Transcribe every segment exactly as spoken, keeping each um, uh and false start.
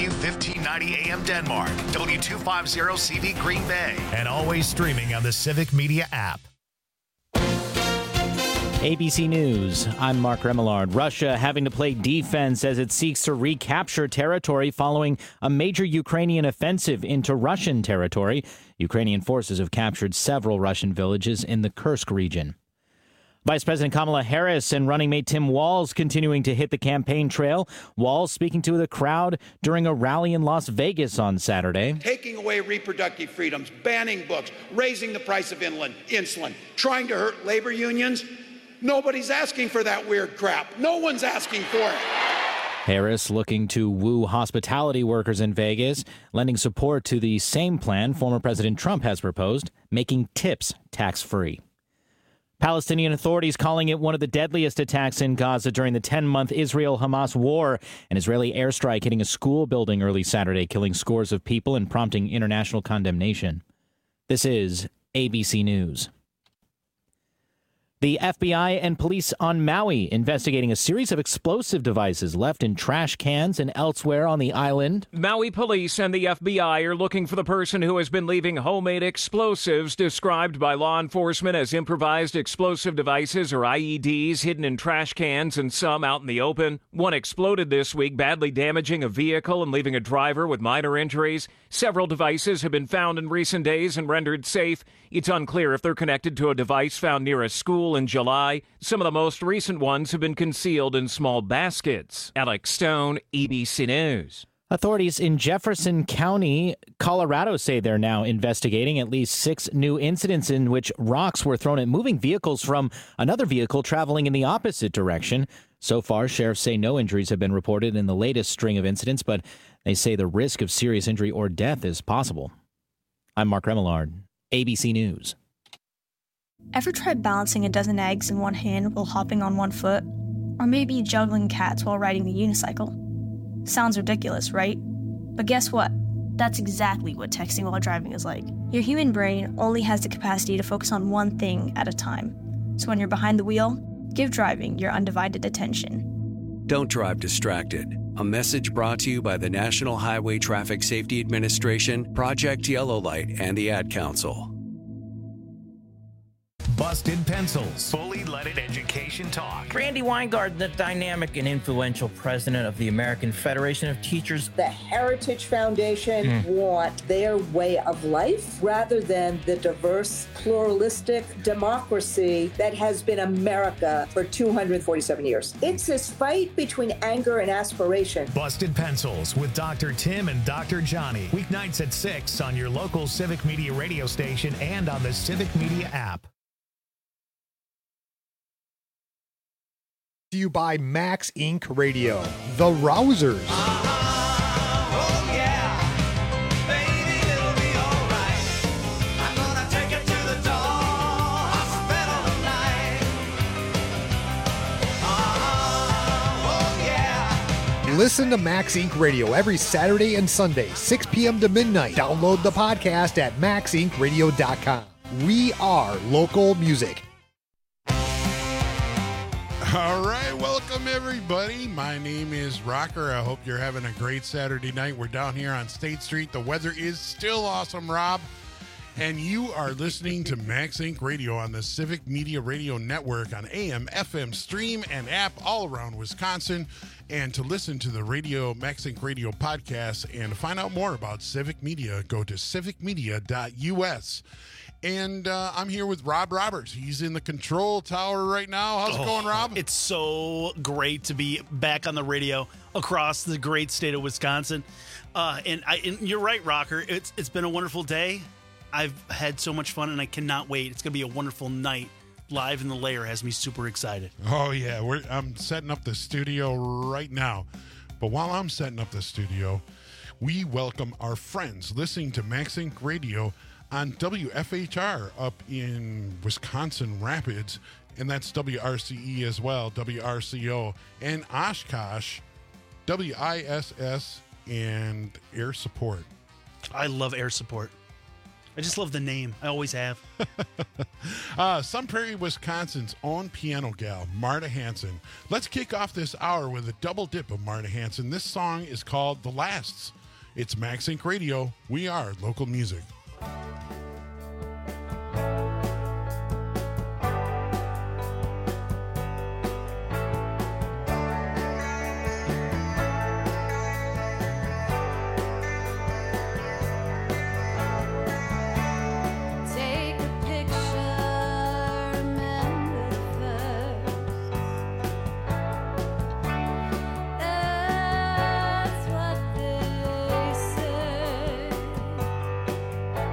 W fifteen ninety A M Denmark, W two fifty C V Green Bay, and always streaming on the Civic Media app. A B C News, I'm Mark Remillard. Russia having to play defense as it seeks to recapture territory following a major Ukrainian offensive into Russian territory. Ukrainian forces have captured several Russian villages in the Kursk region. Vice President Kamala Harris and running mate Tim Walz continuing to hit the campaign trail. Walz speaking to the crowd during a rally in Las Vegas on Saturday. Taking away reproductive freedoms, banning books, raising the price of insulin, trying to hurt labor unions. Nobody's asking for that weird crap. No one's asking for it. Harris looking to woo hospitality workers in Vegas, lending support to the same plan former President Trump has proposed, making tips tax-free. Palestinian authorities calling it one of the deadliest attacks in Gaza during the ten-month Israel-Hamas war. An Israeli airstrike hitting a school building early Saturday, killing scores of people and prompting international condemnation. This is A B C News. The F B I and police on Maui investigating a series of explosive devices left in trash cans and elsewhere on the island. Maui police and the F B I are looking for the person who has been leaving homemade explosives described by law enforcement as improvised explosive devices or I E Ds hidden in trash cans and some out in the open. One exploded this week, badly damaging a vehicle and leaving a driver with minor injuries. Several devices have been found in recent days and rendered safe. It's unclear if they're connected to a device found near a school in July. Some of the most recent ones have been concealed in small baskets. Alex Stone, A B C News. Authorities in Jefferson County, Colorado, say they're now investigating at least six new incidents in which rocks were thrown at moving vehicles from another vehicle traveling in the opposite direction. So far, sheriffs say no injuries have been reported in the latest string of incidents, but they say the risk of serious injury or death is possible. I'm Mark Remillard, A B C News. Ever tried balancing a dozen eggs in one hand while hopping on one foot? Or maybe juggling cats while riding a unicycle? Sounds ridiculous, right? But guess what? That's exactly what texting while driving is like. Your human brain only has the capacity to focus on one thing at a time. So when you're behind the wheel, give driving your undivided attention. Don't drive distracted. A message brought to you by the National Highway Traffic Safety Administration, Project Yellow Light, and the Ad Council. Busted Pencils. Fully Leaded Education Talk. Randy Weingard, the dynamic and influential president of the American Federation of Teachers. The Heritage Foundation mm. want their way of life rather than the diverse, pluralistic democracy that has been America for two hundred forty-seven years. It's this fight between anger and aspiration. Busted Pencils with Doctor Tim and Doctor Johnny. Weeknights at six on your local Civic Media radio station and on the Civic Media app. To you by Max Incorporated. Radio, The Rousers. Uh-huh. Oh, yeah. Baby, it'll be all right. I'm gonna take it to the door. Hospital tonight. Uh-huh. Oh, yeah. Listen to Max Incorporated. Radio every Saturday and Sunday, six p.m. to midnight. Download the podcast at max inc radio dot com. We are local music. All right, welcome everybody. My name is Rocker. I hope you're having a great Saturday night. We're down here on State Street. The weather is still awesome, Rob. And you are listening to Max Inc Radio on the Civic Media Radio Network on A M, F M, stream, and app all around Wisconsin. And to listen to the Radio Max Inc Radio podcast and to find out more about Civic Media, go to civic media dot u s. And uh, I'm here with Rob Roberts. He's in the control tower right now. How's oh, it going, Rob? It's so great to be back on the radio across the great state of Wisconsin. Uh, and, I, and you're right, Rocker. It's It's been a wonderful day. I've had so much fun, and I cannot wait. It's going to be a wonderful night. Live in the Lair has me super excited. Oh, yeah. We're, I'm setting up the studio right now. But while I'm setting up the studio, we welcome our friends listening to Max Inc Radio on W F H R up in Wisconsin Rapids, and that's W R C E as well, W R C O, and Oshkosh, W I S S, and Air Support. I love Air Support. I just love the name. I always have. uh, Sun Prairie, Wisconsin's own piano gal, Marta Hanson. Let's kick off this hour with a double dip of Marta Hanson. This song is called The Lasts. It's Max Inc Radio. We are local music. That's what they say.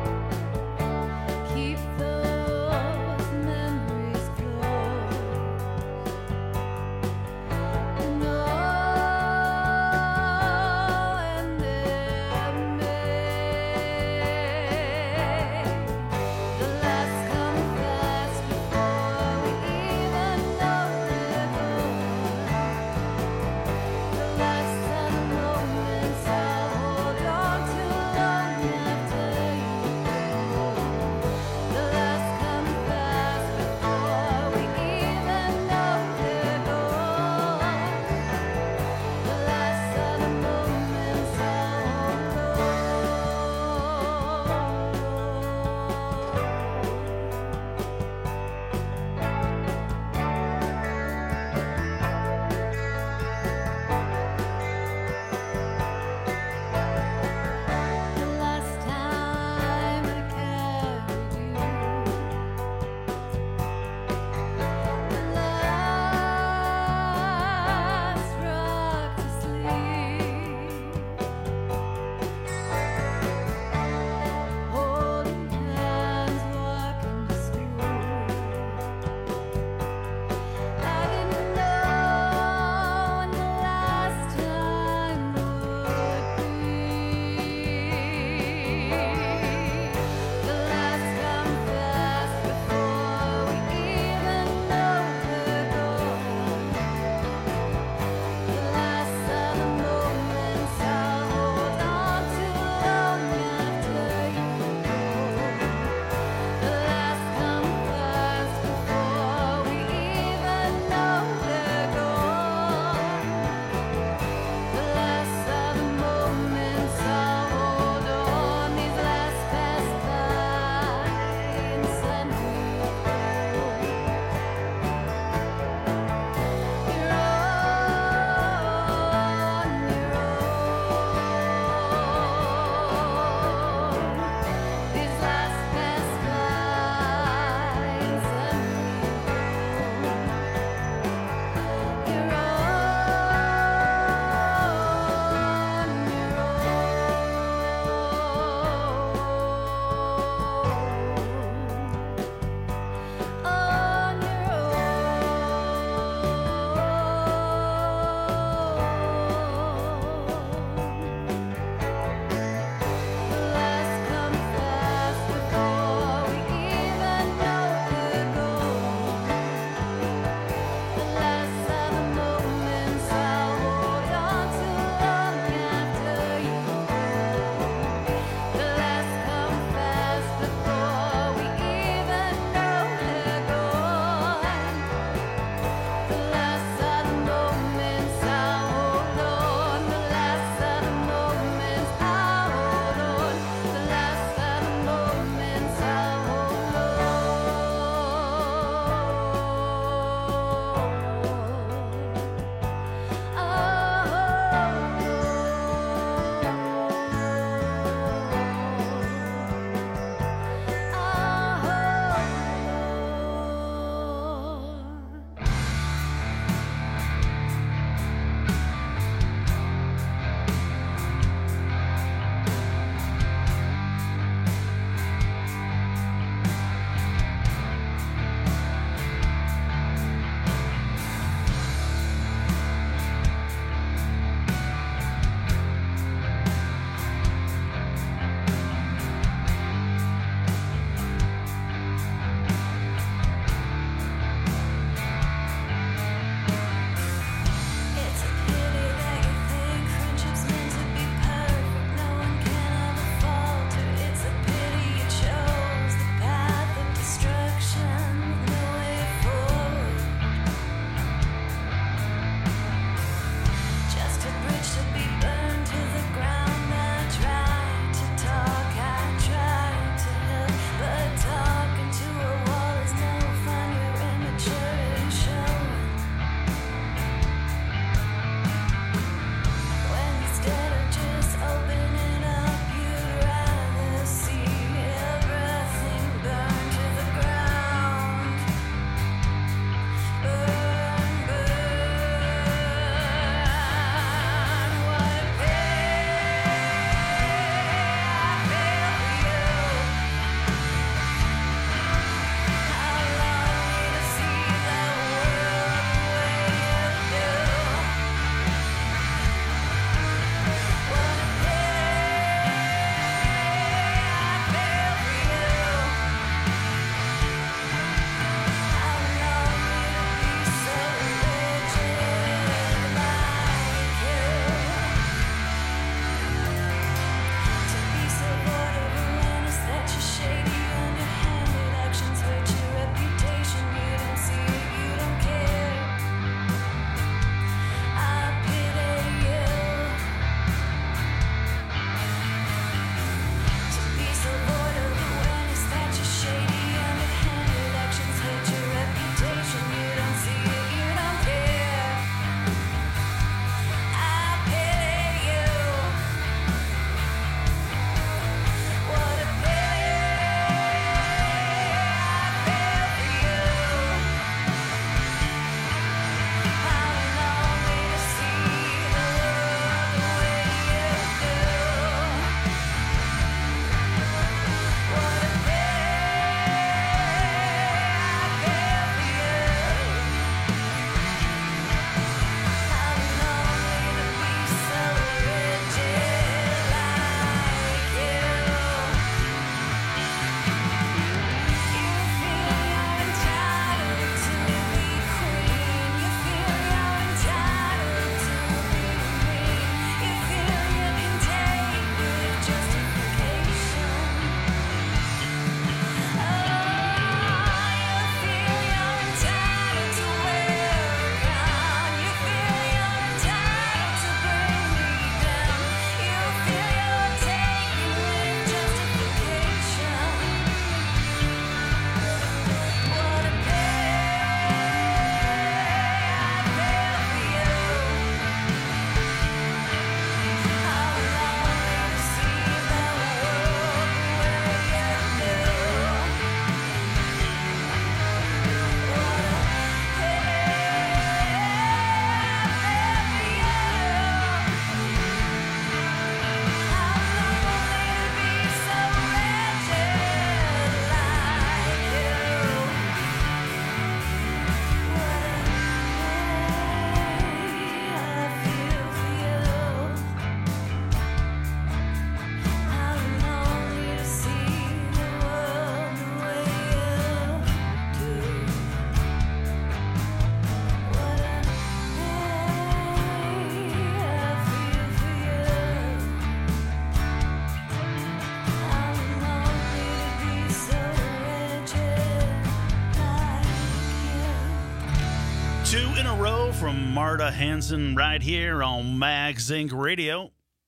Row from Marta Hanson right here on Max Inc Radio.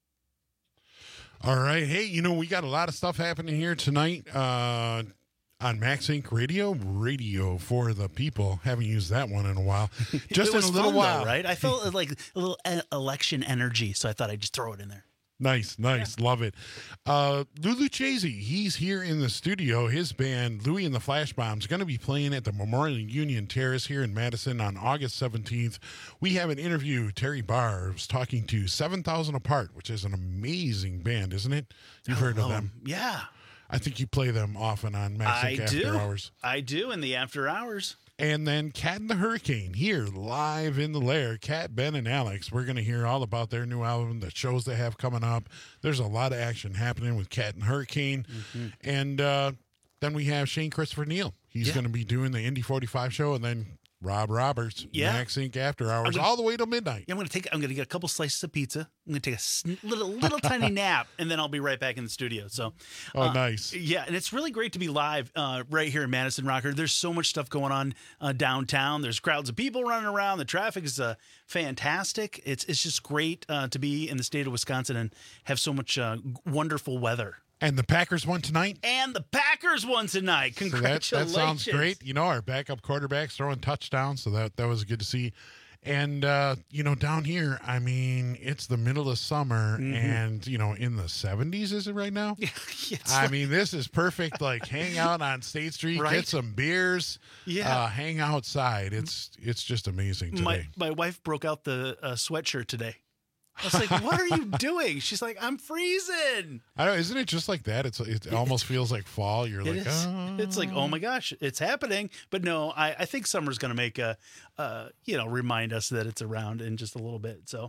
All right. Hey, you know, we got a lot of stuff happening here tonight uh, on Max Inc Radio. Radio for the people. Haven't used that one in a while. Just It was in a little fun, while. though, right? I felt like a little e- election energy, so I thought I'd just throw it in there. Nice, nice. Love it. Uh, Lulu Chasey, he's here in the studio. His band, Louie and the Flash Bombs, going to be playing at the Memorial Union Terrace here in Madison on August seventeenth. We have an interview. Terry Barr was talking to seven thousand Apart, which is an amazing band, isn't it? You've heard of Oh, them. Yeah. I think you play them often on Max I Inc After do. Hours. I do in the after hours. And then Cat and the Hurricane here live in the lair. Cat, Ben, and Alex. We're going to hear all about their new album, the shows they have coming up. There's a lot of action happening with Cat and Hurricane. Mm-hmm. And uh, then we have Shane Christopher Neal. He's Yeah. going to be doing the Indy forty-five show. And then Rob Roberts, Yeah. Max Inc After Hours, gonna- all the way till midnight. Yeah, I'm gonna take. I'm gonna get a couple slices of pizza. I'm gonna take a sn- little, little tiny nap, and then I'll be right back in the studio. So, Oh, uh, nice. Yeah, and it's really great to be live uh, right here in Madison Rocker. There's so much stuff going on uh, downtown. There's crowds of people running around. The traffic is uh, fantastic. It's it's just great uh, to be in the state of Wisconsin and have so much uh, wonderful weather. And the Packers won tonight. And the Packers won tonight. So that, Congratulations! that sounds great. You know, our backup quarterback's throwing touchdowns, so that, that was good to see. And, uh, you know, down here, I mean, it's the middle of summer Mhm. and, you know, in the seventies, is it right now? Yeah, it's I like- mean, this is perfect. Like, hang out on State Street, Right? get some beers, Yeah. uh, hang outside. It's it's just amazing today. My my wife broke out the uh, sweatshirt today. I was like, "What are you doing?" She's like, "I'm freezing." I don't, isn't it just like that? It's it almost feels like fall. You're It like, is. oh. It's like, oh my gosh, it's happening. But no, I, I think summer's going to make a, uh, you know, remind us that it's around in just a little bit. So,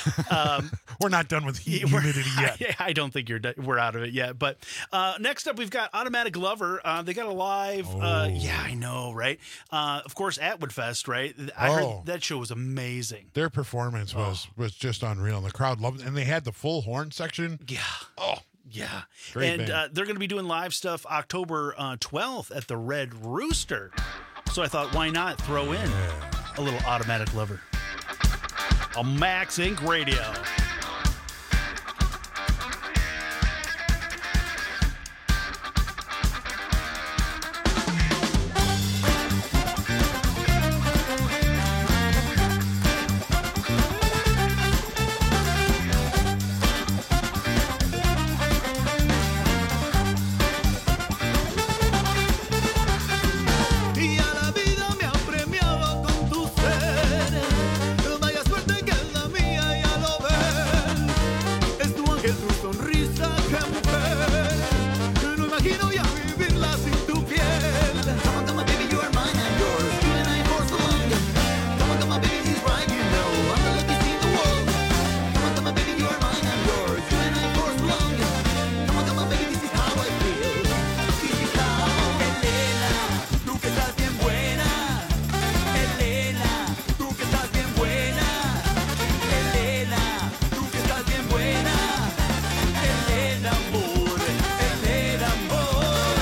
um, we're not done with heat we're- humidity yet. I, I don't think you're do- we're out of it yet. But uh, next up, we've got Automatic Lover. Uh, they got a live. Uh, Oh. yeah, I know, right? Uh, of course, Atwood Fest, right? I Oh. heard that show was amazing. Their performance was was just unreal. And the crowd loved it. And they had the full horn section. Yeah. Oh, Yeah. Great and band. uh, they're going to be doing live stuff October uh, twelfth at the Red Rooster. So I thought, why not throw in a little Automatic Lover on Max Inc Radio. Y a la vida me ha premiado con tu ser. Vaya suerte que es la mía, ya lo ves. Es tu ángel, tu sonrisa, qué mujer. No imagino ya vivirla sin tu piel. Come on, come on, baby, you are mine and yours. You and I for so long. Come on, come on, baby, he's right, you know. I'm the luckiest in the world. Come on, come on, baby, you are mine and yours. You and I for so long. Come on, come on, baby, this is how I feel. This is how. Elena, tú que estás bien buena. Elena, tú que estás bien buena. Elena, tú que estás bien buena. Elena, amor. Elena, amor.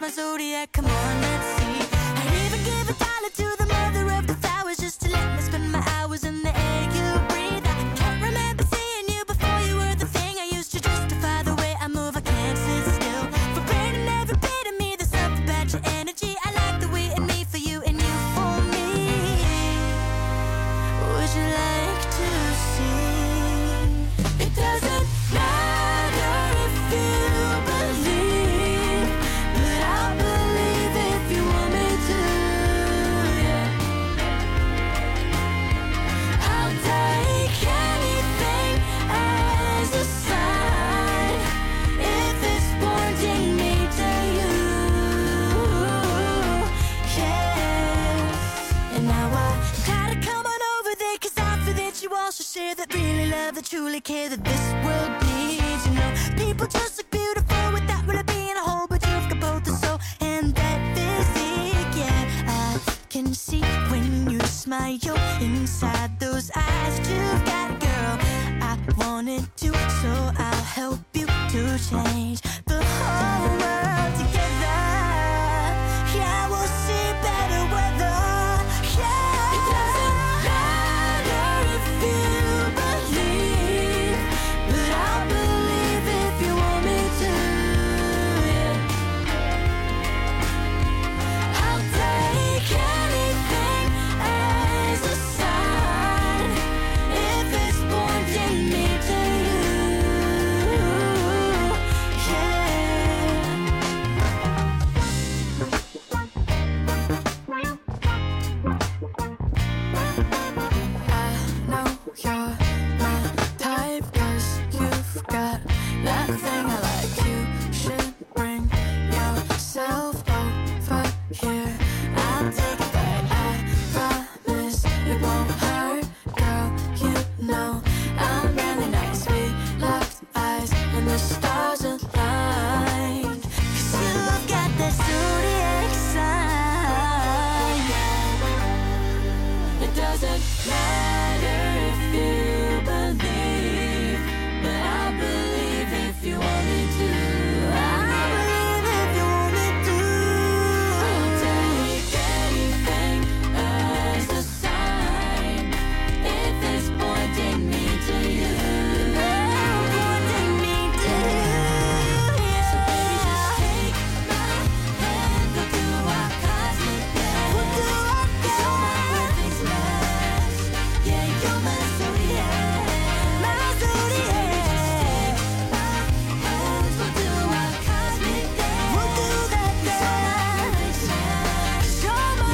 my zodiac, come on, let's see. I'd even give a dollar to the mother of the flowers just to let me spend my hours in the air you breathe. I can't remember seeing you before you were the thing I used to justify the way I move. I can't sit still. For pain and every bit of me, there's something about your energy. I like the way in me for you and you for me. Would you like to see? It doesn't matter if you believe, but I'll believe if you want me to, yeah. I'll take anything as a sign if it's pointing me to you, yeah. And now I gotta come on over there, cause I feel that you also share that really love, that truly care, that this world needs. You know, people just look beautiful without really being a whole, but you've got both the soul and that physique, yeah. I can see when you smile inside those eyes you've got, girl. I wanted to, so I'll help you to change the whole world together. Yeah, we'll see better weather. Yeah, it doesn't matter if you believe, but I'll believe if you want me to, yeah. I'll take anything as a sign if it's pointing me to you, yeah. I know you're my type, cause you've got that thing I like. You should bring yourself over here. I'll take it back, I promise it won't hurt, girl. You know I'm really nice. We locked eyes and the stars aligned, cause you've got that zodiac sign. It doesn't matter if you believe, but I'll believe if you want me to. I'll believe if you want me to. I'll take anything as a sign if it's pointing me to you. Pointing me to you. So baby, just take my hand, we'll do our cosmic dance. We'll do our dance. You're my perfect match. Yeah, you're my zodiac. My zodiac. Hands, we'll do our cosmic dance. We'll do that dance. You're my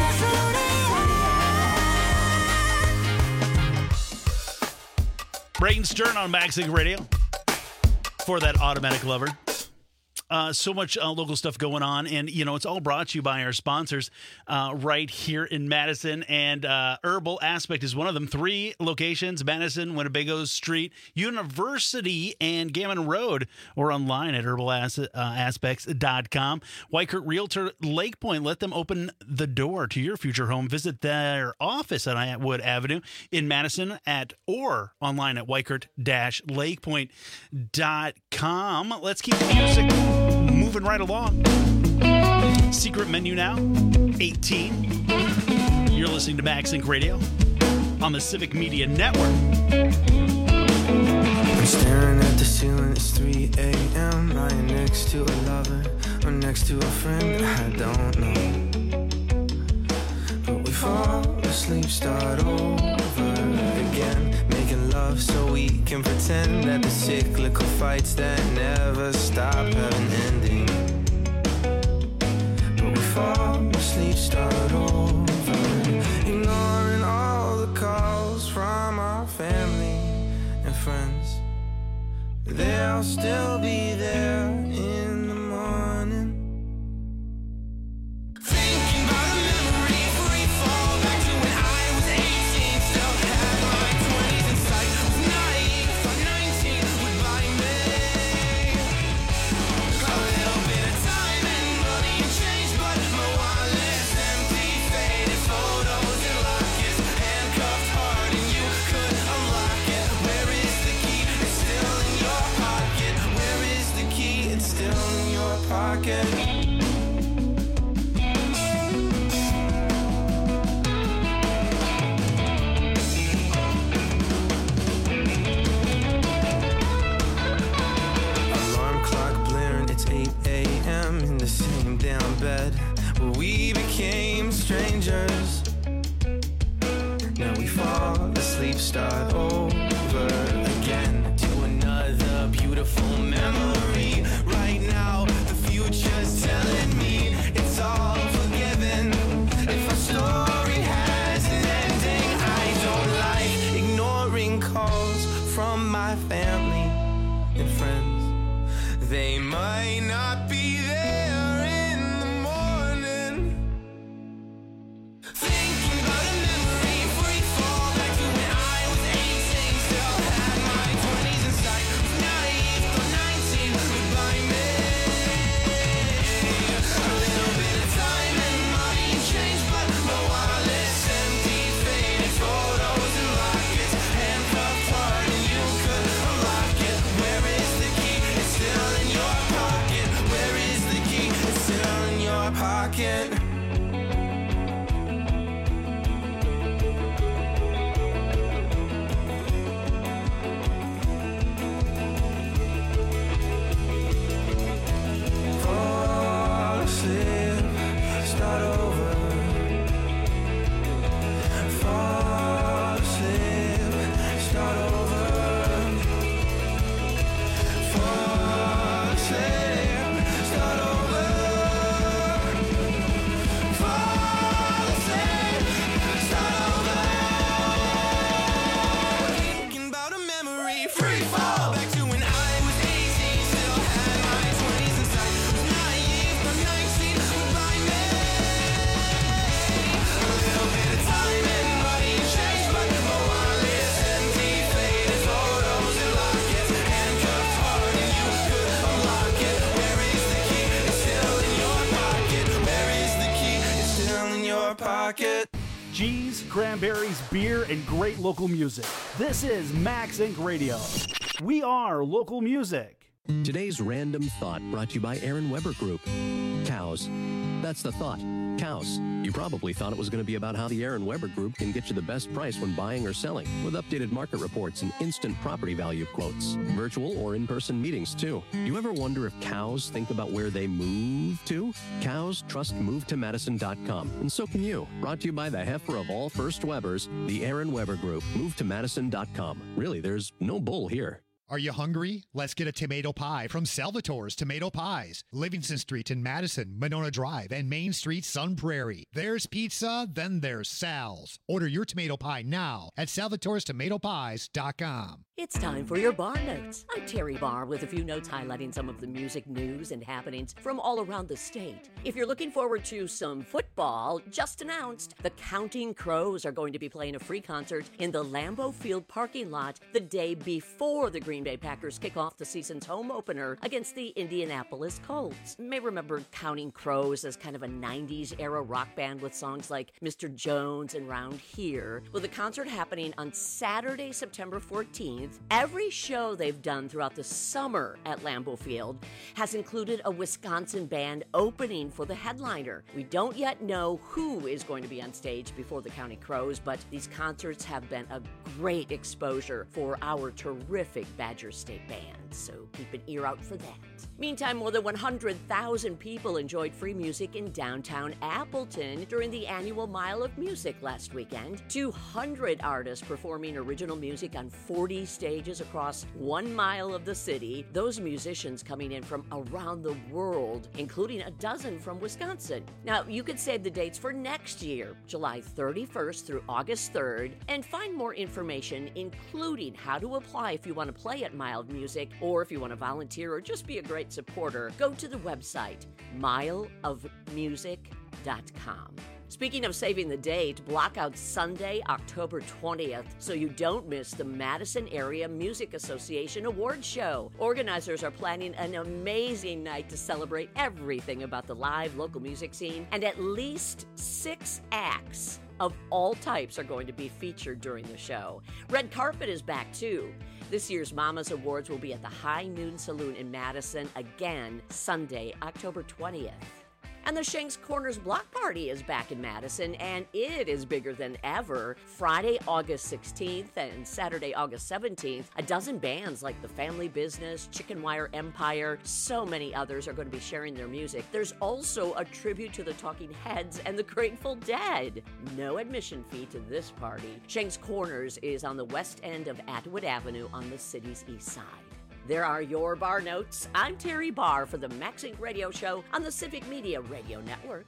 zodiac. Brayton Stern on Maxing Radio for that automatic lover. Uh, so much uh, local stuff going on, and you know it's all brought to you by our sponsors uh, right here in Madison. And uh, Herbal Aspect is one of them. Three locations: Madison, Winnebago Street, University, and Gammon Road, or online at herbal aspects dot com. Weichert Realtor Lake Point, let them open the door to your future home. Visit their office at Atwood Avenue in Madison at or online at weichert dash lakepoint dot com. Let's keep the music moving right along. Secret menu now, eighteen. You're listening to MaxInc Radio on the Civic Media Network. I'm staring at the ceiling, it's three a.m. lying next to a lover or next to a friend, I don't know. But we fall asleep, start over again, making love so we can pretend that the cyclical fights that never stop have an ending. But we fall asleep, start over, ignoring all the calls from our family and friends. They'll still be there in the morning. Thinking about a memory, free fall back to when I was eighteen. Still had my twenties in sight. Was naive, thought nineteen would buy me a little bit of time and money and change, but my wallet's empty, faded photos and lockets, handcuffed hard, and you could unlock it. Where is the key? It's still in your pocket. Where is the key? It's still in your pocket. start over again to another beautiful memory. Right now, the future's telling me it's all forgiven. If a story has an ending, I don't like ignoring calls from my family and friends. They might not be there in the morning. Thinking about a memory, free fall back to when I was eighteen. Still had my twenties in sight. Was naive, but nineteen, goodbye me. A little bit of time and money changed, but my wallet's empty, faded photos and lockets, handcuffed heart, and you could unlock it. Where is the key? It's still in your pocket. Where is the key? It's still in your pocket. Fall asleep, start over. Fall asleep, start over. Fall asleep, start over. Fall asleep, start over. Thinking about a memory, free fall back to when I was eighteen. Still had my twenties in sight. Was naive, but nineteen, goodbye me. A little bit of time and money changed, but my wallet's empty, faded photos and lockets, handcuffed heart, and you could unlock it. Where is the key? It's still in your pocket. Where is the key? It's still in your pocket. Cheese, cranberries, beer, and great local music. This is Max Inc Radio. We are local music. Today's random thought brought to you by Aaron Weber Group. Cows. That's the thought. Cows. You probably thought it was going to be about how the Aaron Weber Group can get you the best price when buying or selling, with updated market reports and instant property value quotes. Virtual or in-person meetings, too. Do you ever wonder if cows think about where they move to? Cows trust move to madison dot com, and so can you. Brought to you by the heifer of all First Webers, the Aaron Weber Group. move to madison dot com. Really, there's no bull here. Are you hungry? Let's get a tomato pie from Salvatore's Tomato Pies. Livingston Street in Madison, Monona Drive, and Main Street, Sun Prairie. There's pizza, then there's Sal's. Order your tomato pie now at salvatores tomato pies dot com. It's time for your Bar Notes. I'm Terry Barr with a few notes highlighting some of the music news and happenings from all around the state. If you're looking forward to some football, just announced, the Counting Crows are going to be playing a free concert in the Lambeau Field parking lot the day before the Green Bay Packers kick off the season's home opener against the Indianapolis Colts. You may remember Counting Crows as kind of a nineties era rock band with songs like Mister Jones and Round Here. With the concert happening on Saturday, September fourteenth, every show they've done throughout the summer at Lambeau Field has included a Wisconsin band opening for the headliner. We don't yet know who is going to be on stage before the Counting Crows, but these concerts have been a great exposure for our terrific Badger State band, so keep an ear out for that. Meantime, more than one hundred thousand people enjoyed free music in downtown Appleton during the annual Mile of Music last weekend. two hundred artists performing original music on forty stages across one mile of the city. Those musicians coming in from around the world, including a dozen from Wisconsin. Now, you could save the dates for next year, July thirty-first through August third, and find more information, including how to apply if you want to play at Mile of Music, or if you want to volunteer or just be a great supporter. Go to the website, mile of music dot com. Speaking of saving the date, block out Sunday, October twentieth, so you don't miss the Madison Area Music Association Awards Show. Organizers are planning an amazing night to celebrate everything about the live local music scene, and at least six acts of all types are going to be featured during the show. Red Carpet is back, too. This year's Mama's Awards will be at the High Noon Saloon in Madison again Sunday, October twentieth. And the Shanks Corners Block Party is back in Madison, and it is bigger than ever. Friday, August sixteenth and Saturday, August seventeenth, a dozen bands like The Family Business, Chicken Wire Empire, so many others are going to be sharing their music. There's also a tribute to the Talking Heads and the Grateful Dead. No admission fee to this party. Shanks Corners is on the west end of Atwood Avenue on the city's east side. There are your bar notes. I'm Terry Barr for the Max Inc Radio Show on the Civic Media Radio Network.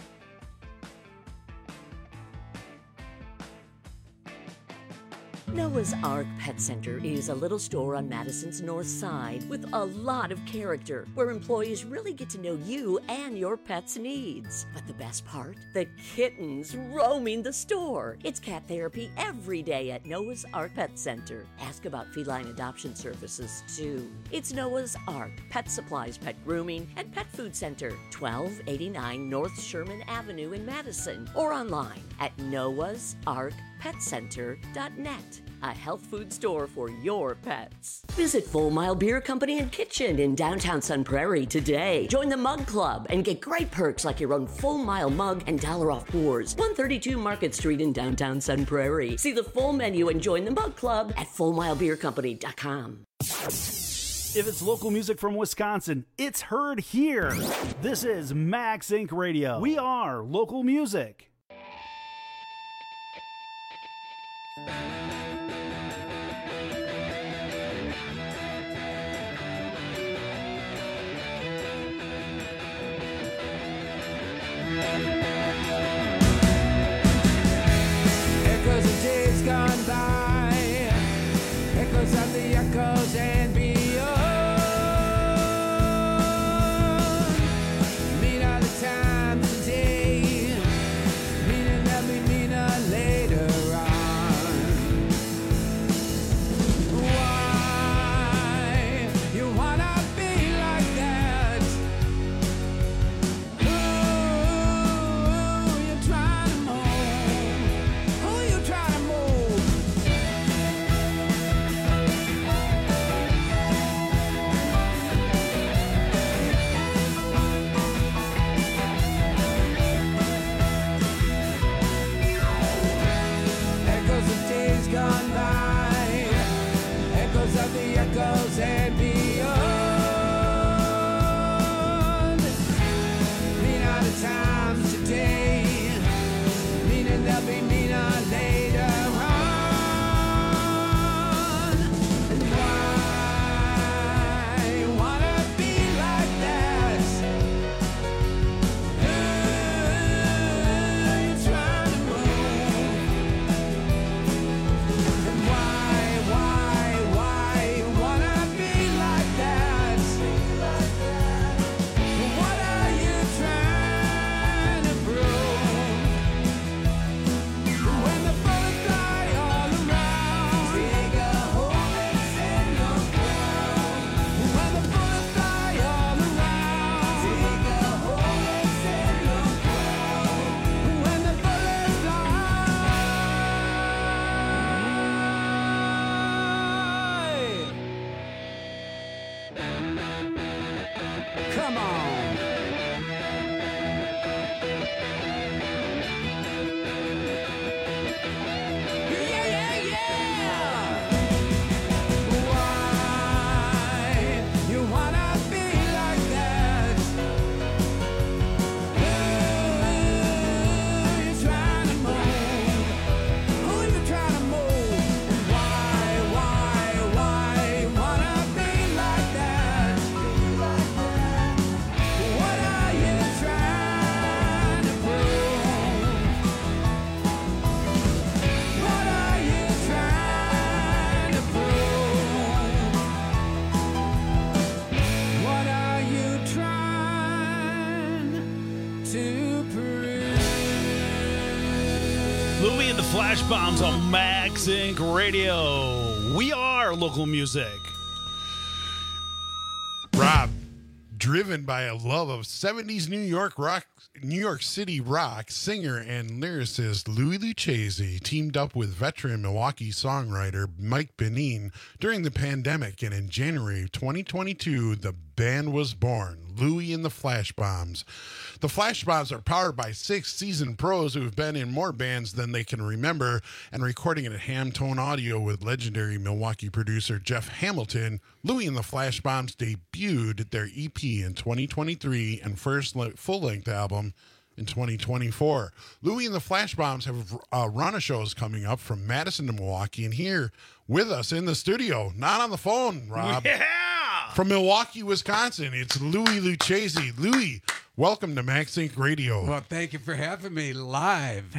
Noah's Ark Pet Center is a little store on Madison's north side with a lot of character, where employees really get to know you and your pet's needs. But the best part? The kittens roaming the store. It's cat therapy every day at Noah's Ark Pet Center. Ask about feline adoption services, too. It's Noah's Ark Pet Supplies, Pet Grooming, and Pet Food Center, twelve eighty-nine North Sherman Avenue in Madison, or online at noahs ark pet center dot net. A health food store for your pets. Visit Full Mile Beer Company and Kitchen in downtown Sun Prairie today. Join the Mug Club and get great perks like your own Full Mile mug and dollar off pours. one thirty-two Market Street in downtown Sun Prairie. See the full menu and join the Mug Club at full mile beer company dot com. If it's local music from Wisconsin, it's heard here. This is Max Inc Radio. We are local music. Echoes of days gone by, echoes of the echoes and beyond. Mean are the times today, meaning that we mean a later on. Why you wanna be like that? Who you trying to move? Who you trying to move? Echoes of days gone by, echoes of the echoes and beyond. Mean are the times today, meaning they'll be meaner later on. And why you wanna be like that? Who you trying to move? And why, why, why you wanna be like that? What are you trying to prove? When the bullets fly all around, take a hold and send your ground. When the bullets fly all around, take a hold and send your ground. When the bullets fly. Come on. Yeah, yeah, yeah. Why you wanna be like that? Who you trying to move? Who you trying to move? Why, why, why you wanna be like that? What are you trying to prove? What are you trying to prove? What are you trying to prove? Louie and the Flash Bombs on Max Inc Radio. We are local music. Rob, driven by a love of seventies New York rock, New York City rock, singer and lyricist Louis Lucchese teamed up with veteran Milwaukee songwriter Mike Benin during the pandemic, and in January twenty twenty-two, the band was born. Louie and the Flash Bombs. The Flash Bombs are powered by six seasoned pros who have been in more bands than they can remember and recording it at Hamtone Audio with legendary Milwaukee producer Jeff Hamilton. Louie and the Flash Bombs debuted their E P in twenty twenty-three and first le- full-length album in twenty twenty-four. Louie and the Flash Bombs have a run of shows coming up from Madison to Milwaukee, and here with us in the studio, not on the phone, Rob. Yeah! From Milwaukee, Wisconsin, it's Louie Lucchese. Louie, welcome to Max Inc Radio. Well, thank you for having me live.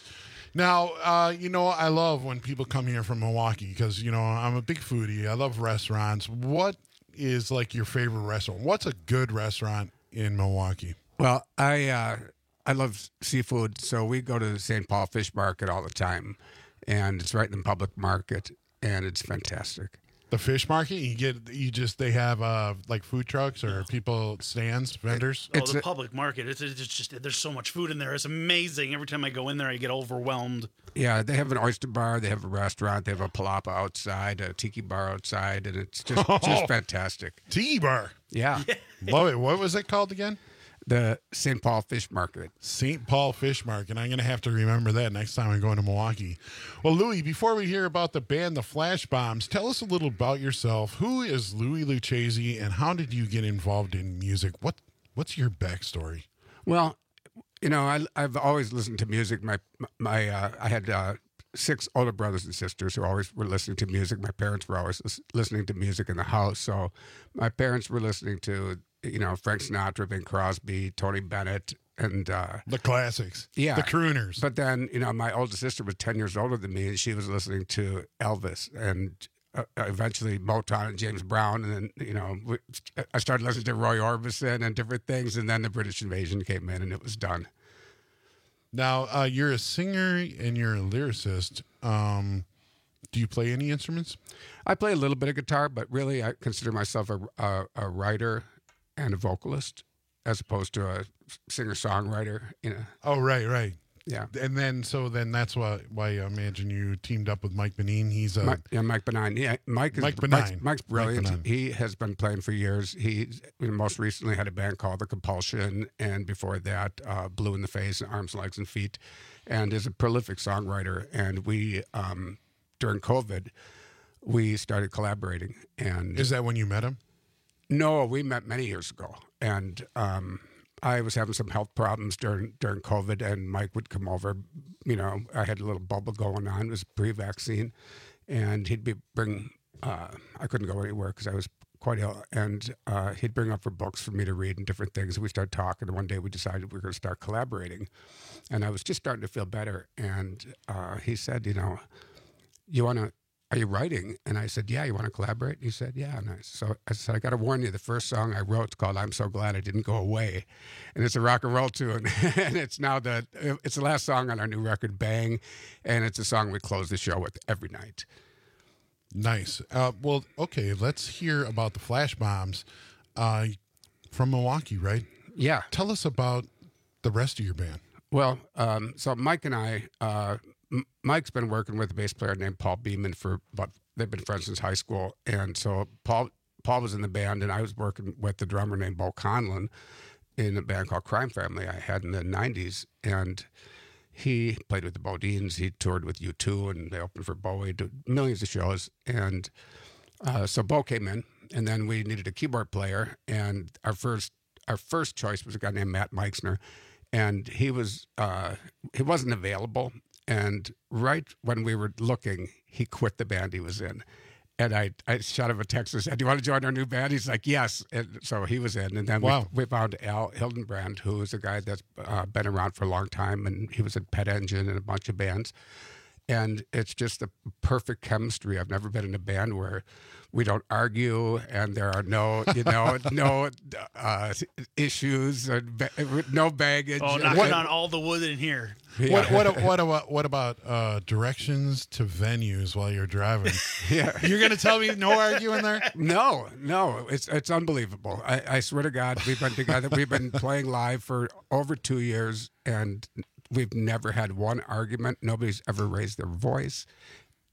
Now, uh, you know, I love when people come here from Milwaukee because, you know, I'm a big foodie. I love restaurants. What is, like, your favorite restaurant? What's a good restaurant in Milwaukee? Well, I uh, I love seafood, so we go to the Saint Paul Fish Market all the time, and it's right in the public market, and it's fantastic. The fish market, you get, you just, they have uh, like food trucks or people stands, vendors. Oh, the public market. It's, it's just, there's so much food in there. It's amazing. Every time I go in there, I get overwhelmed. Yeah, they have an oyster bar, they have a restaurant, they have a palapa outside, a tiki bar outside, and it's just, just fantastic. Tiki bar. Yeah. Love it. What was it called again? The Saint Paul Fish Market. Saint Paul Fish Market. I'm going to have to remember that next time I go into Milwaukee. Well, Louie, before we hear about the band, the Flash Bombs, tell us a little about yourself. Who is Louie Lucchese, and how did you get involved in music? What What's your backstory? Well, you know, I, I've always listened to music. My my uh, I had uh, six older brothers and sisters who always were listening to music. My parents were always lis- listening to music in the house. So my parents were listening to, you know, Frank Sinatra, Bing Crosby, Tony Bennett, and uh, the classics. Yeah, the crooners. But then, you know, my older sister was ten years older than me, and she was listening to Elvis and uh, eventually Motown and James Brown. And then, you know, we, I started listening to Roy Orbison and different things, and then the British invasion came in, and it was done. Now, uh, you're a singer and you're a lyricist. Um, do you play any instruments? I play a little bit of guitar, but really I consider myself a, a, a writer and a vocalist as opposed to a singer-songwriter. You know. Oh, right, right. Yeah. And then, so then that's why, why I imagine you teamed up with Mike Benine. He's a... Mike, yeah, Mike Benine. Yeah, Mike is, Mike Benine. Mike's, Mike's brilliant. Mike Benine. He has been playing for years. He most recently had a band called The Compulsion, and before that, uh, Blue in the Face, Arms, Legs, and Feet, and is a prolific songwriter. And we, um, during COVID, we started collaborating. And is that when you met him? No, we met many years ago, and um, I was having some health problems during during COVID, and Mike would come over. You know, I had a little bubble going on. It was pre-vaccine, and he'd be bring. Uh, I couldn't go anywhere because I was quite ill, and uh, he'd bring up for books for me to read and different things. And we started talking, and one day we decided we were going to start collaborating, and I was just starting to feel better. And uh, he said, "You know, you want to." Are you writing? And I said, yeah, you want to collaborate? And he said, yeah. And I, so I said, I got to warn you, the first song I wrote is called I'm So Glad I Didn't Go Away. And it's a rock and roll tune. And it's now the, it's the last song on our new record, Bang. And it's a song we close the show with every night. Nice. Uh, well, okay, let's hear about the Flash Bombs uh, from Milwaukee, right? Yeah. Tell us about the rest of your band. Well, um, so Mike and I, uh, M- Mike's been working with a bass player named Paul Beeman for about, they've been friends since high school. And so Paul Paul was in the band, and I was working with the drummer named Bo Conlon in a band called Crime Family I had in the nineties. And he played with the Bodines. He toured with U two, and they opened for Bowie, did millions of shows. And uh, so Bo came in, and then we needed a keyboard player. And our first our first choice was a guy named Matt Meixner. And he was uh, he wasn't available. And right when we were looking, he quit the band he was in. And I, I shot him a text and said, do you want to join our new band? He's like, yes. And so he was in. And then wow. we, we found Al Hildenbrand, who is a guy that's uh, been around for a long time. And he was in Pet Engine and a bunch of bands. And it's just the perfect chemistry. I've never been in a band where we don't argue and there are no, you know, no uh, issues, and ba- no baggage. Oh, knocking what, on all the wood in here. Yeah. What, what, what about what about uh, directions to venues while you're driving? Yeah, you're gonna tell me no arguing there? No, no, it's it's unbelievable. I, I swear to God, we've been together. We've been playing live for over two years, and we've never had one argument. Nobody's ever raised their voice.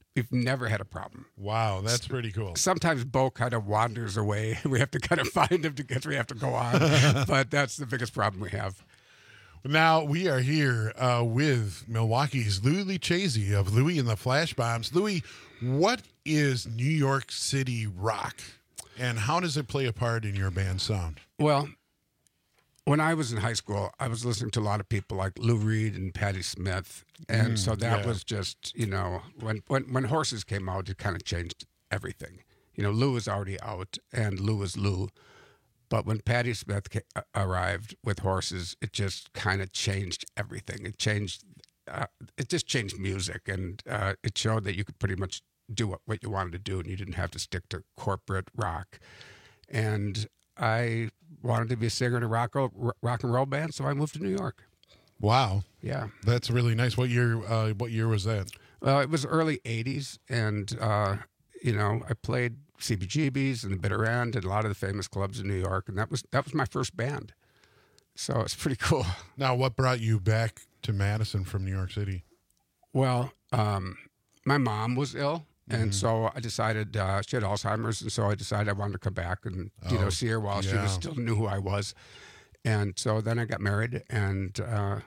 we've never had a problem. Wow, that's pretty cool. Sometimes Bo kind of wanders away. We have to kind of find him because we have to go on. But that's the biggest problem we have. Now we are here uh, with Milwaukee's Louis Lucchese of Louis and the Flash Bombs. Louis, what is New York City rock, and how does it play a part in your band's sound? Well, when I was in high school, I was listening to a lot of people like Lou Reed and Patti Smith, and Mm, so that yeah. was just, you know, when, when when Horses came out, it kind of changed everything. You know, Lou was already out, and Lou was Lou. But when Patti Smith ca- arrived with Horses, it just kind of changed everything. It changed, uh, it just changed music, and uh, it showed that you could pretty much do what, what you wanted to do, and you didn't have to stick to corporate rock. And I wanted to be a singer in a rock, rock and roll band, so I moved to New York. Wow. Yeah. That's really nice. What year uh, What year was that? Uh, it was early eighties, and, uh, you know, I played C B G B's and the Bitter End and a lot of the famous clubs in New York, and that was that was my first band. So it's pretty cool. Now, what brought you back to Madison from New York City? Well, um, my mom was ill, and Mhm. so I decided uh, she had Alzheimer's, and so I decided I wanted to come back and you Oh, know see her while she yeah. was still knew who I was. And so then I got married, and uh,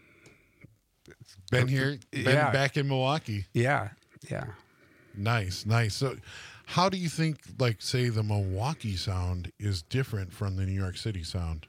Been here, been yeah, back in Milwaukee. yeah, yeah. Nice, nice. So, how do you think, like, say, the Milwaukee sound is different from the New York City sound?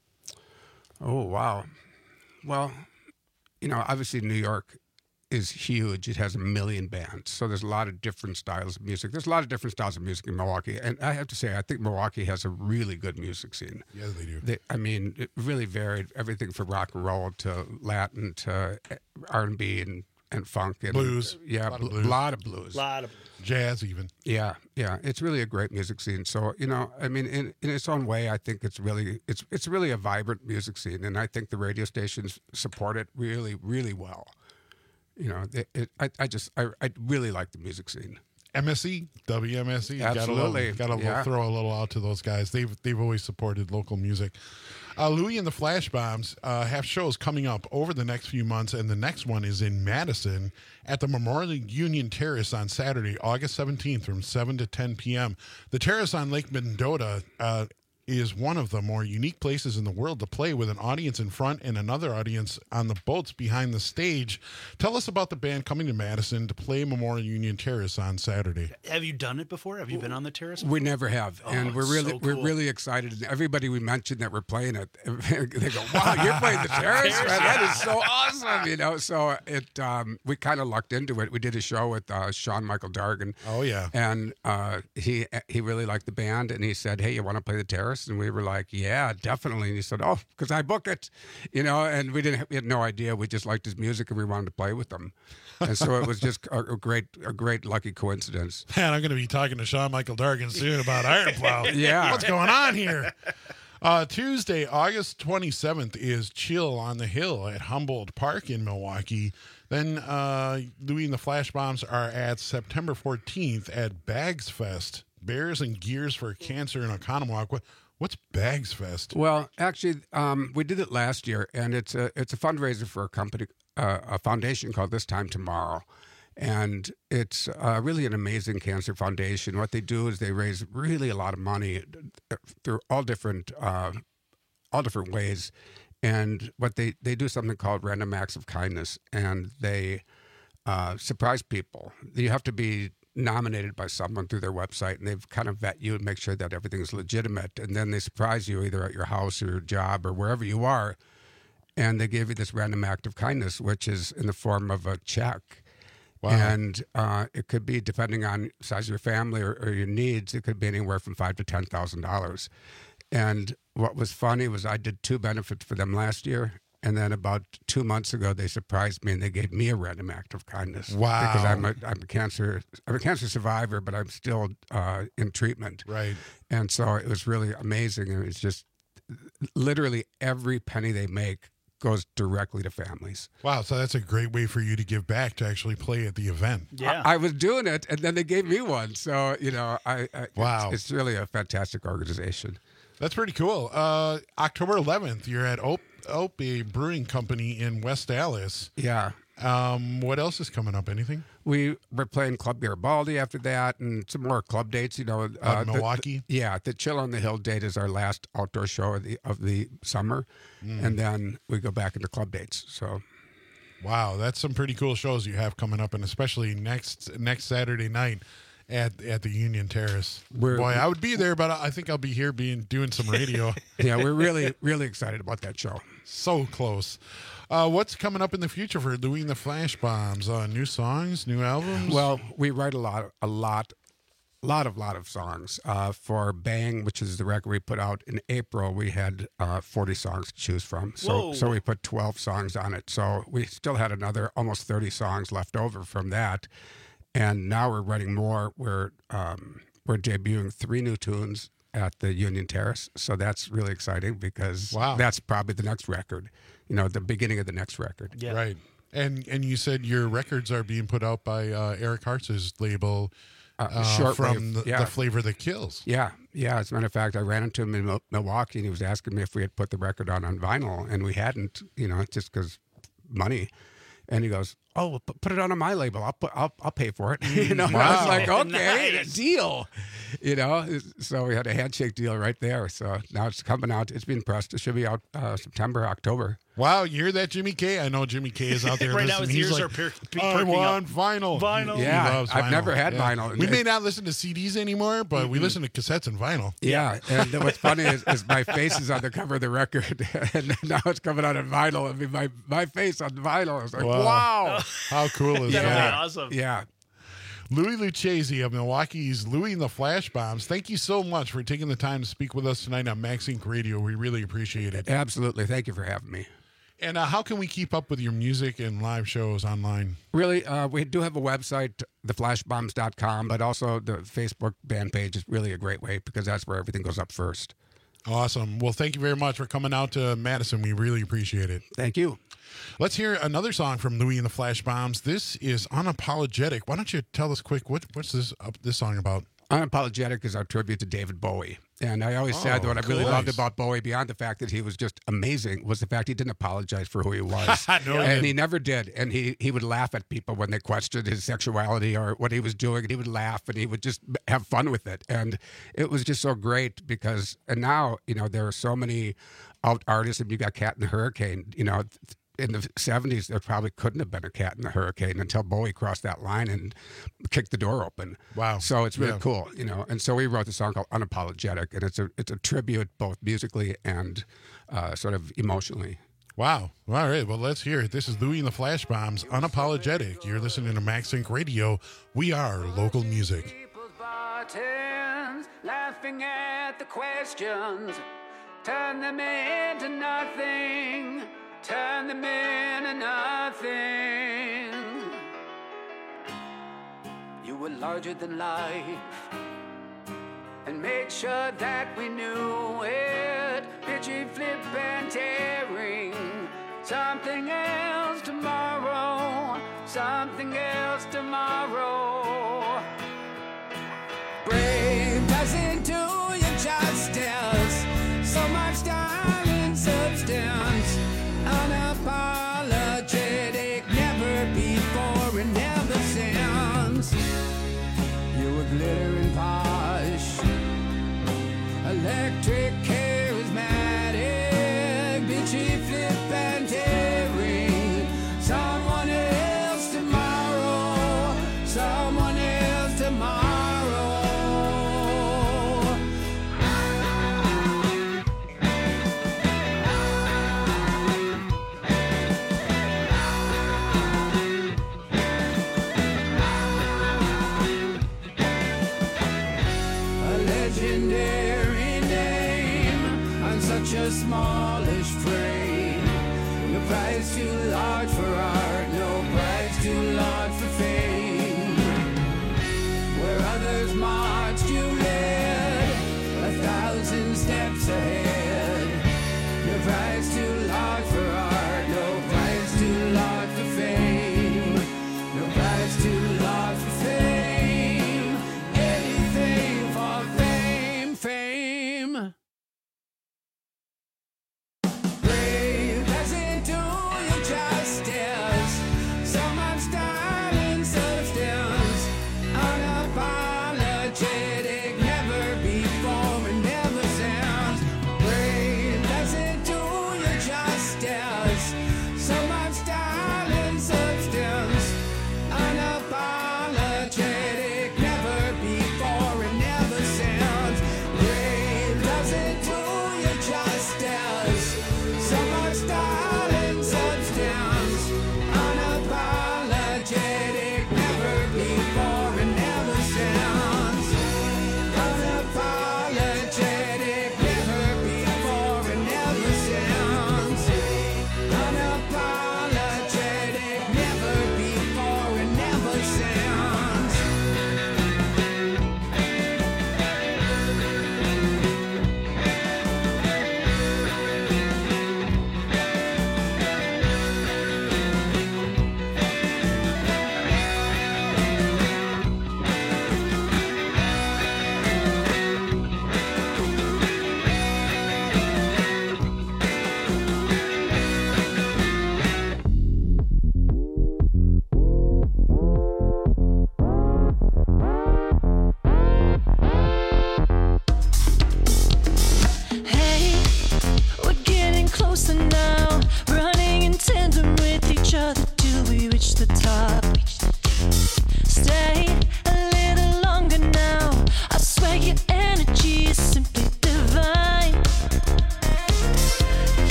Oh, wow. Well, you know, obviously New York is huge. It has a million bands. So there's a lot of different styles of music. There's a lot of different styles of music in Milwaukee. And I have to say, I think Milwaukee has a really good music scene. Yes, they do. They, I mean, it really varied. Everything from rock and roll to Latin to R and B and, and funk. And, Blues. Yeah, A lot a of blues. lot of blues. lot of Jazz, even. Yeah, yeah, it's really a great music scene. So you know, I mean, in, in its own way, I think it's really it's it's really a vibrant music scene, and I think the radio stations support it really, really well. You know, it, it, I I just I, I really like the music scene. M S E, W M S E. Absolutely. Got to Yeah. throw a little out to those guys. They've they've always supported local music. Uh, Louis and the Flash Bombs uh, have shows coming up over the next few months, and the next one is in Madison at the Memorial Union Terrace on Saturday, August seventeenth from seven to ten p.m. The terrace on Lake Mendota uh, is one of the more unique places in the world to play, with an audience in front and another audience on the boats behind the stage. Tell us about the band coming to Madison to play Memorial Union Terrace on Saturday. Have you done it before? Have you been on the terrace? We never have, Oh, and we're it's really so we're cool. really excited. And everybody we mentioned that we're playing it, they go, "Wow, you're playing the terrace, man! That is so awesome!" You know, so it um, we kind of lucked into it. We did a show with uh, Sean Michael Dargan. Oh yeah, and uh, he he really liked the band, and he said, "Hey, you want to play the terrace?" And we were like, "Yeah, definitely." And he said, "Oh, because I book it," you know. And we didn't we had no idea. We just liked his music, and we wanted to play with him. And so it was just a, a great a great lucky coincidence. Man, I'm going to be talking to Sean Michael Dargan soon about Iron Plow. Yeah. What's going on here? Uh, Tuesday, August twenty-seventh is Chill on the Hill at Humboldt Park in Milwaukee. Then uh, Louis and the Flash Bombs are at September fourteenth at Bags Fest. Bears and Gears for Cancer in Oconomowoc. What, what's Bags Fest? Well, actually, um, we did it last year, and it's a it's a fundraiser for a company, uh, a foundation called This Time Tomorrow, and it's uh, really an amazing cancer foundation. What they do is they raise really a lot of money through all different uh, all different ways, and what they they do something called Random Acts of Kindness, and they uh, surprise people. You have to be nominated by someone through their website, and they've kind of vet you and make sure that everything's legitimate, and then they surprise you either at your house or your job or wherever you are, and they give you this random act of kindness, which is in the form of a check. Wow. And uh, it could be, depending on the size of your family or, or your needs, it could be anywhere from five to ten thousand dollars. And what was funny was I did two benefits for them last year. And then about two months ago, they surprised me and they gave me a random act of kindness. Wow. Because I'm a, I'm a cancer I'm a cancer survivor, but I'm still uh, in treatment. Right. And so it was really amazing. And it's just literally every penny they make goes directly to families. Wow, so that's a great way for you to give back, to actually play at the event. Yeah. I, I was doing it, and then they gave me one. So, you know, I, I Wow. it's, it's really a fantastic organization. That's pretty cool. Uh, October eleventh, you're at Ope, Ope Brewing Company in West Dallas. Yeah. Um, what else is coming up? Anything? We we're playing Club Garibaldi after that, and some more club dates. You know, Out in the- Milwaukee? the- yeah, the Chill on the Hill date is our last outdoor show of the of the summer, Mm. and then we go back into club dates. So, Wow, that's some pretty cool shows you have coming up, and especially next next Saturday night at at the Union Terrace. We're- Boy, I would be there, but I think I'll be here being doing some radio. yeah, we're really really excited about that show. So close. Uh, what's coming up in the future for Louie and the Flash Bombs? Uh, new songs, new albums? Well, we write a lot, a lot, lot of, lot of songs. Uh, for Bang, which is the record we put out in April, we had uh, forty songs to choose from. So, Whoa. so we put twelve songs on it. So we still had another almost thirty songs left over from that. And now we're writing more. We're um, we're debuting three new tunes at the Union Terrace. So that's really exciting because Wow. that's probably the next record. You know, the beginning of the next record. Right. And and you said your records are being put out by uh, Eric Hartz's label Uh, uh, Shortwave, from the, yeah. the Flavor That Kills. Yeah, yeah. As a matter of fact, I ran into him in Mil- Milwaukee, and he was asking me if we had put the record on on vinyl, and we hadn't. You know, just because money. And he goes, "Oh, well, pu- put it on on my label. I'll put, I'll, I'll pay for it." you know, and I was Wow. like, "Okay, Nice. deal." You know, so we had a handshake deal right there. So now it's coming out. It's been pressed. It should be out uh, September, October. Wow, you hear that, Jimmy K? I know Jimmy K is out there Right now listening. his He's ears like, are per- pe- I perking want up. vinyl. Vinyl. He Yeah, loves I've vinyl. never had Yeah. vinyl. We It- may not listen to C Ds anymore, but we listen to cassettes and vinyl. Yeah, and what's funny is, is my face is on the cover of the record, and now it's coming out on vinyl. I mean, my, my face on vinyl. I was like, Wow. wow. How cool is That'll be that? awesome. Yeah. Louis Lucchese of Milwaukee's Louie and the Flash Bombs. Thank you so much for taking the time to speak with us tonight on Max Inc Radio. We really appreciate it. Absolutely. Thank you for having me. And uh, how can we keep up with your music and live shows online? Really, uh, we do have a website, the flash bombs dot com, but also the Facebook band page is really a great way because that's where everything goes up first. Awesome. Well, thank you very much for coming out to Madison. We really appreciate it. Thank you. Let's hear another song from Louie and the Flash Bombs. This is Unapologetic. Why don't you tell us quick, what, what's this uh, this song about? Unapologetic is our tribute to David Bowie. And I always said Oh, what I really cool. loved Nice. about Bowie, beyond the fact that he was just amazing, was the fact he didn't apologize for who he was. No, he and didn't. he never did. And he, he would laugh at people when they questioned his sexuality or what he was doing. And he would laugh and he would just have fun with it. And it was just so great because, and now, you know, there are so many out artists, and you got Cat in the Hurricane, you know. In the seventies, there probably couldn't have been a Cat in the Hurricane until Bowie crossed that line and kicked the door open. Wow. So it's really Yeah. cool, you know. And so we wrote the song called Unapologetic, and it's a it's a tribute both musically and uh, sort of emotionally. Wow. All right. Well, let's hear it. This is Louie and the Flash Bombs, Unapologetic. You're listening to Max Inc Radio. We are local music. Bartends, laughing at the questions, turn them into nothing, turn them into nothing. You were larger than life, and made sure that we knew it. Pitchy, flip, and tearing. Something else tomorrow, something else tomorrow. Brave doesn't do you justice. So much time and substance. Unapologetic, never before and never since. You were glittering posh, electric, charismatic, bitchy, flip, and tearing. Someone else tomorrow, someone else tomorrow. A legendary name on such a smallish frame. No price too large for art, no price too large for fame. Where others marched, you led a thousand steps ahead. No price too large for art, no price too large for fame. No price too large for fame. Anything for fame, fame. Brave doesn't do you justice.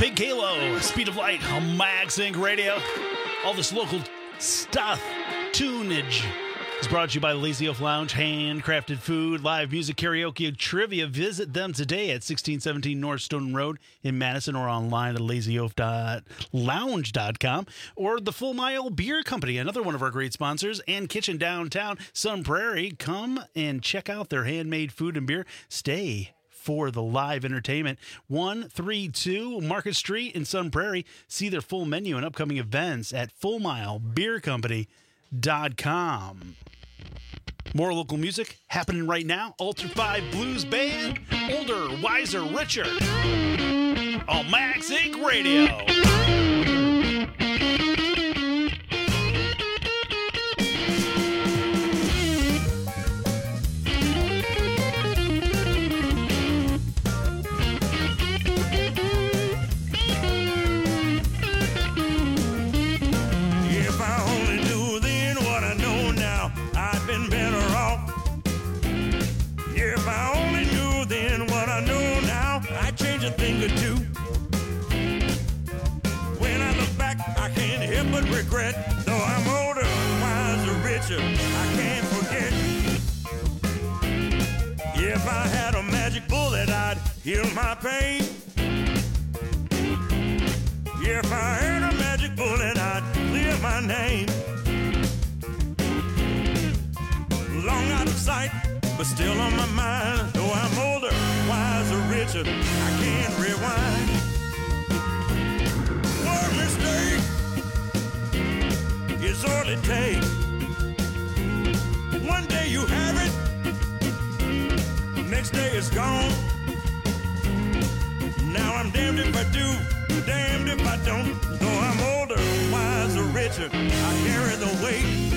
Pink Halo, Speed of Light on Max Inc Radio. All this local stuff, tunage, is brought to you by the Lazy Oaf Lounge. Handcrafted food, live music, karaoke, and trivia. Visit them today at sixteen seventeen North Stoughton Road in Madison, or online at lazy oaf dot lounge dot com. Or the Full Mile Beer Company, another one of our great sponsors, and Kitchen Downtown Sun Prairie. Come and check out their handmade food and beer. Stay for the live entertainment. one thirty-two Market Street in Sun Prairie. See their full menu and upcoming events at full mile beer company dot com. More local music happening right now. Ultra five Blues Band, Older, Wiser, Richer on Max Inc Radio. If I only knew then what I know now, I'd been better off. If I only knew then what I know now, I'd change a thing or two. When I look back, I can't help but regret. Though I'm older, wiser, richer, I can't forget. If I had a magic bullet, I'd heal my pain. If I had a magic bullet, I'd clear my name. Long out of sight, but still on my mind. Though I'm older, wiser, richer, I can't rewind. One mistake is all it takes. One day you have it, next day it's gone. Now I'm damned if I do, damned if I don't. Though I'm older, wiser, richer, I carry the weight.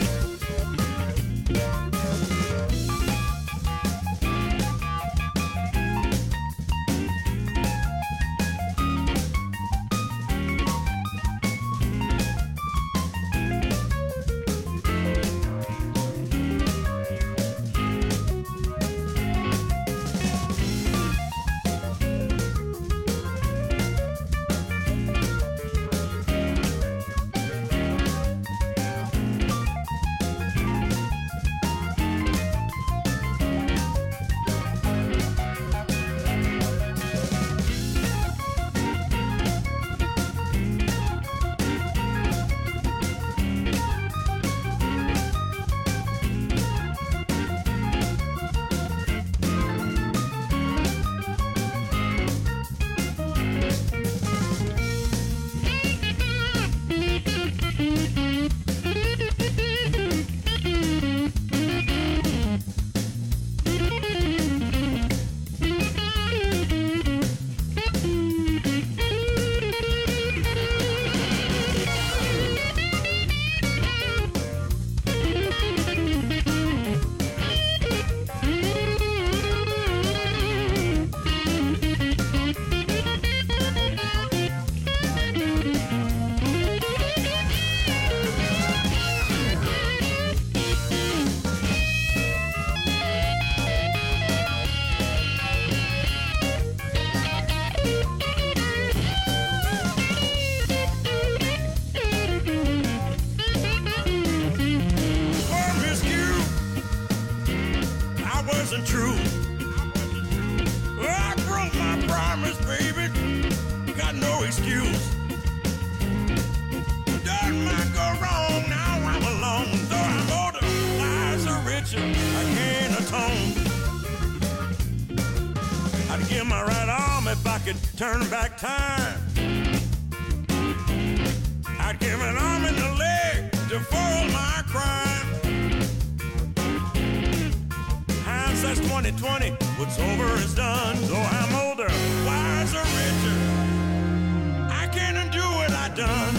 wasn't true. I broke my promise, baby. Got no excuse. Done might go wrong, now I'm alone. Though I'm older, lives are richer, I can't atone. I'd give my right arm if I could turn back time. I'd give an arm and a leg to foil my crime. Hindsight's twenty twenty, what's over is done. Though I'm older, wiser, richer, I can't undo what I done.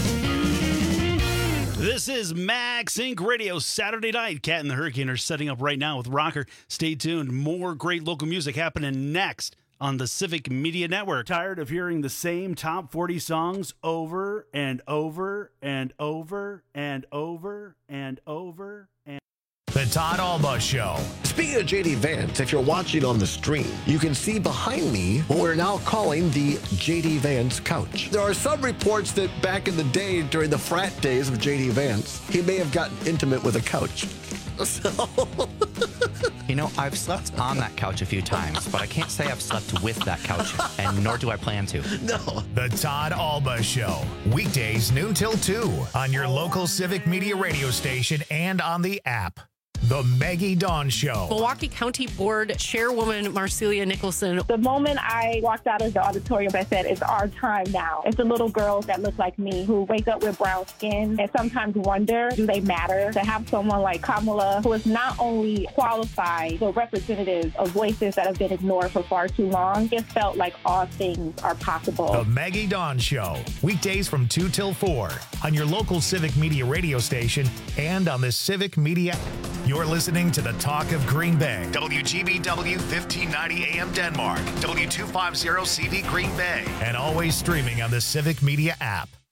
This is Max Incorporated. Radio Saturday night. Cat and the Hurricane are setting up right now with Rocker. Stay tuned. More great local music happening next on the Civic Media Network. Tired of hearing the same top forty songs over and over and over and over and over and The Todd Alba Show. Speaking of J D Vance, if you're watching on the stream, you can see behind me what we're now calling the J D Vance couch. There are some reports that back in the day, during the frat days of J D Vance, he may have gotten intimate with a couch. So... You know, I've slept on that couch a few times, but I can't say I've slept with that couch, and nor do I plan to. No. The Todd Alba Show. Weekdays noon till two on your local Civic Media radio station and on the app. The Maggie Dawn Show. Milwaukee County Board Chairwoman Marcelia Nicholson. The moment I walked out of the auditorium, I said, it's our time now. It's the little girls that look like me who wake up with brown skin and sometimes wonder, do they matter? To have someone like Kamala, who is not only qualified, but representative of voices that have been ignored for far too long, it felt like all things are possible. The Maggie Dawn Show. Weekdays from two till four on your local Civic Media radio station and on the Civic Media. You're listening to the Talk of Green Bay. W G B W fifteen ninety A M Denmark. W two fifty C V Green Bay. And always streaming on the Civic Media app.